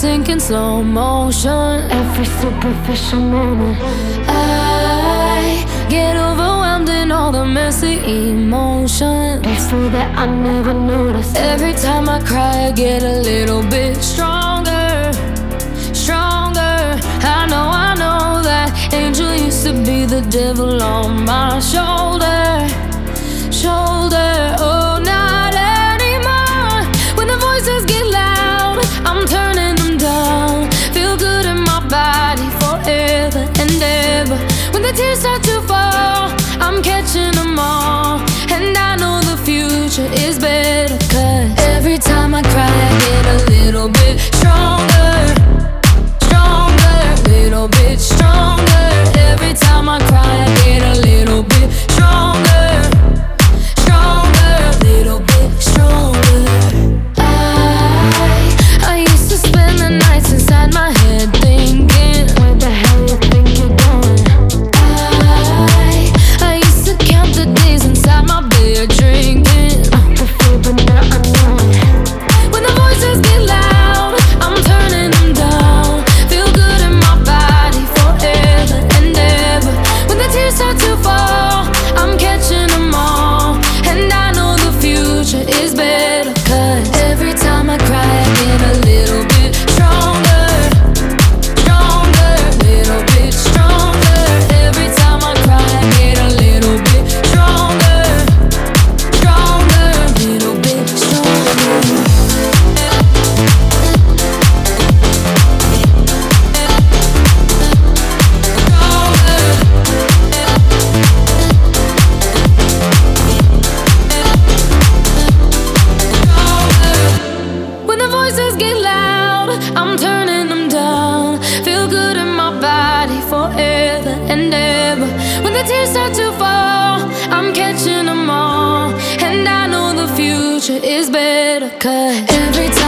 sink in slow motion. Every superficial moment, I get overwhelmed in all the messy emotions. it's so that I never noticed. Every time I cry, I get a little bit stronger, stronger. I know that angel used to be the devil on my shoulder, shoulder. Oh, not anymore. When the voices get loud, I'm turning them down. Feel good in my body forever and ever. When the tears start to fall, I'm catching them all. And I know the future is better, 'cause every time I cry, I get a little bit stronger, stronger, little bit stronger. Every time I cry, I get a little bit stronger, stronger, little bit stronger. I used to spend the nights inside my head thinking, Where the hell you think you're going? I used to count the days inside my bed drinking. The fear, but now I know it. When the voices get loud, I'm turning them down. Feel good in my body forever and ever. When the tears start to fall, I'm catching them all. And I know the future is better, 'cause every time I cry, I get a little bit stronger, stronger, little bit stronger. Every time I cry, I get a little bit stronger, stronger, little bit stronger. When the voices get loud, I'm turning them down. Feel good in my body forever and ever. When the tears start to fall, I'm catching them all. And I know the future is better, 'cause every time